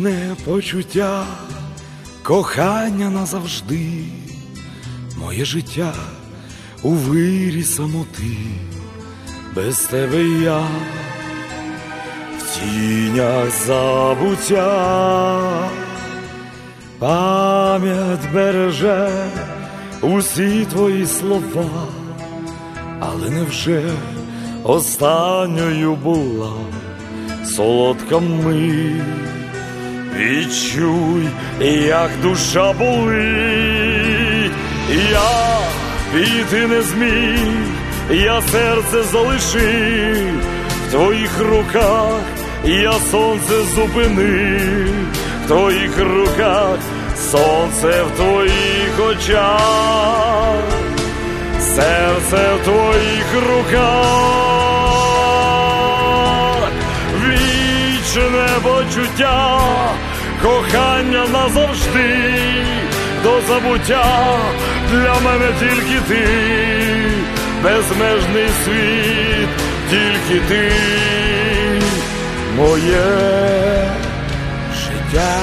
Вічне почуття, кохання назавжди, моє життя у вирі самоти, без тебе я в тінях забуття. Пам'ять береже усі твої слова, але невже останньою була солодка мить? Відчуй, як душа болить, я піти не зміг, я серце залишив в твоїх руках, я сонце зупинив в твоїх руках, сонце в твоїх очах, серце в твоїх руках. Вічне почуття, кохання назавжди, до забуття для мене тільки ти, безмежний світ, тільки ти, моє життя.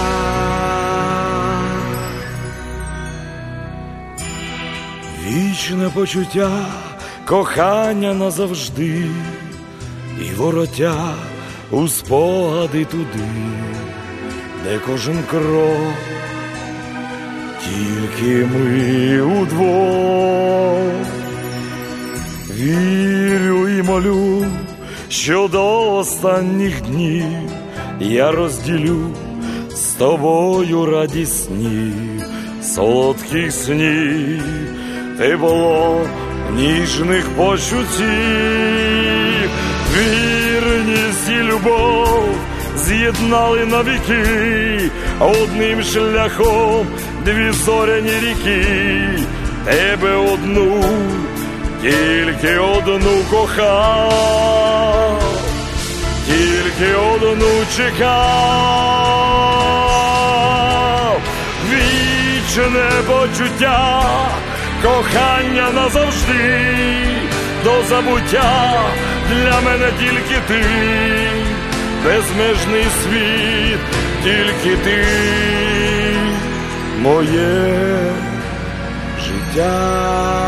Вічне почуття, кохання назавжди, і вороття у спогади туди, де кожен крок тільки ми удвох. Вірю і молю, що до останніх днів я розділю з тобою радісні солодких снів, тепло ніжних почуттів. Вірність і любов з'єднали навіки, одним шляхом дві зоряні ріки. Тебе одну, тільки одну кохав, тільки одну чекав. Вічне почуття, кохання назавжди, до забуття для мене тільки ти, безмежний світ, тільки ти, моє життя.